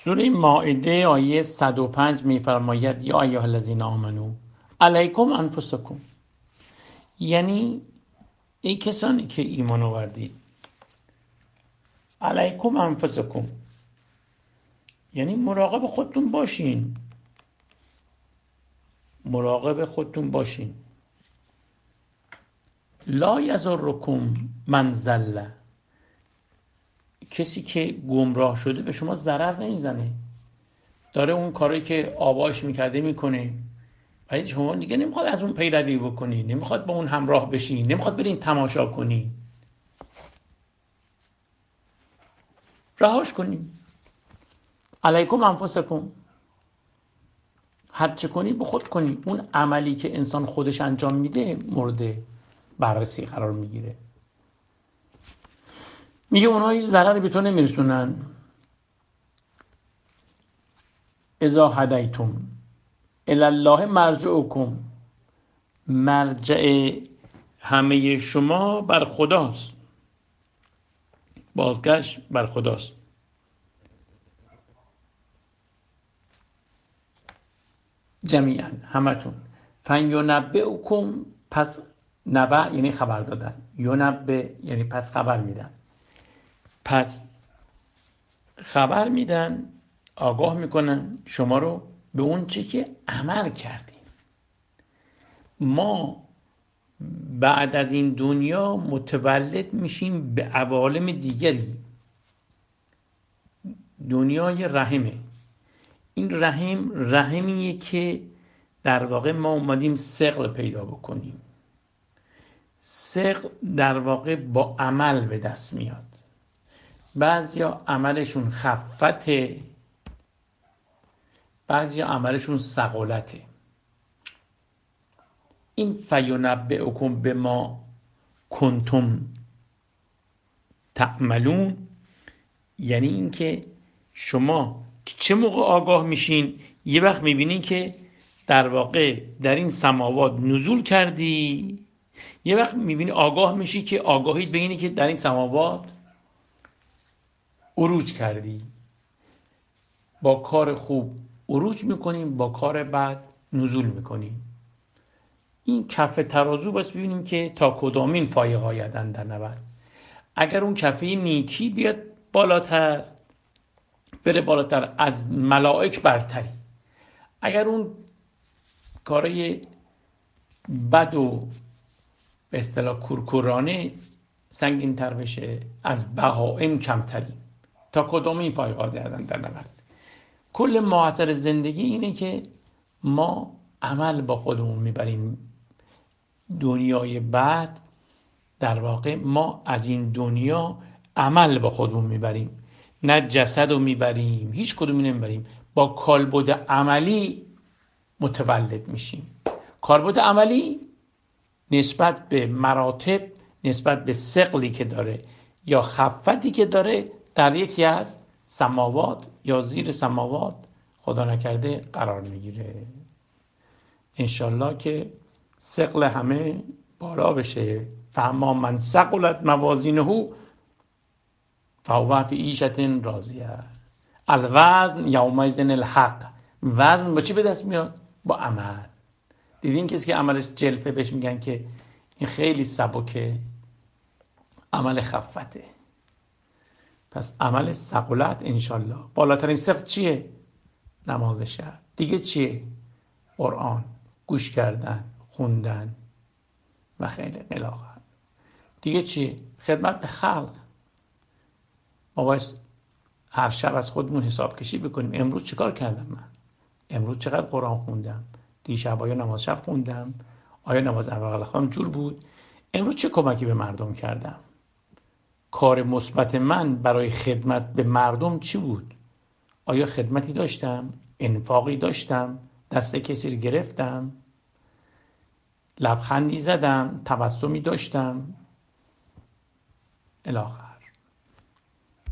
سوره مائده آیه 105 میفرماید یا ایها الذین آمنو علیکم انفسکم، یعنی ای کسانی که ایمان آوردید، علیکم انفسکم یعنی مراقب خودتون باشین، مراقب خودتون باشین. لا یضرکم من ضل، کسی که گمراه شده به شما ضرر نمیزنه، داره اون کاری که آباش میکرده میکنه، ولی شما دیگه نمیخواد از اون پیروی بکنی، نمیخواد با اون همراه بشین، نمیخواد برین تماشا کنی، رهاش کنی. علیکم انفسکم، هر چه کنی به خود کنی. اون عملی که انسان خودش انجام میده مورد بررسی قرار میگیره. میگه اونها هیچ ضرری به تو نمیرسونن. اذا هدیتم الی الله مرجعکم، مرجع همه شما بر خداست، بازگشت بر خداست. جمیعا همتون. فینبئکم، پس نبع یعنی خبر دادن، ینبئ یعنی پس خبر میدن، پس خبر میدن، آگاه میکنن شما رو به اون چی که عمل کردین. ما بعد از این دنیا متولد میشیم به عوالم دیگری. دنیای رحمه. این رحمیه که در واقع ما اومدیم ثقل پیدا بکنیم. ثقل در واقع با عمل به دست میاد. بعضیا عملشون خفته، بعضیا عملشون ثقلته. این فینبئکم بما کنتم تعملون یعنی این که شما چه موقع آگاه میشین؟ یه وقت میبینین که در واقع در این سماوات نزول کردی، یه وقت میبینی آگاه میشی که آگاهیت به اینه که در این سماوات عروج کردی. با کار خوب عروج میکنیم، با کار بد نزول میکنیم. این کف ترازو بس ببینیم که تا کدامین فایق آیدن در نبرد. اگر اون کفه نیکی بیاد بالاتر، بره بالاتر، از ملائک برتری. اگر اون کارای بد و به اصطلاح کورکورانه سنگین تر بشه، از بهائم کمتری. تا کدام این فایق آیدن در نبرد. کل محصل زندگی اینه که ما عمل با خودمون میبریم. دنیای بعد در واقع ما از این دنیا عمل با خودمون میبریم، نه جسد رو میبریم، هیچ کدومی نمیبریم. با کالبد عملی متولد میشیم. کالبد عملی نسبت به مراتب، نسبت به ثقلی که داره یا خفتی که داره در یکی از سماوات یا زیر سماوات خدا نکرده قرار میگیره. انشالله که ثقل همه بالا بشه. فاما من ثقلت موازینه فهو فی عیشة راضیه. الوزن یومئذ الحق. وزن با چی به دست میاد؟ با عمل. دیدین کسی که عملش جلفه بهش میگن که این خیلی سبکه، عمل خفته. پس عمل ثقلت انشالله. بالاترین ثقل چیه؟ نماز شب. دیگه چیه؟ قرآن، گوش کردن، خوندن و خیلی الاخر. دیگه چیه؟ خدمت به خلق. ما باید هر شب از خودمون حساب کشی بکنیم. امروز چیکار کردم من؟ امروز چقدر قرآن خوندم؟ دیشب آیا نماز شب خوندم؟ آیا نماز اول خواهم جور بود؟ امروز چه کمکی به مردم کردم؟ کار مثبت من برای خدمت به مردم چی بود؟ آیا خدمتی داشتم؟ انفاقی داشتم؟ دست کسی رو گرفتم؟ لبخندی زدم؟ تبسمی داشتم؟ الی آخر.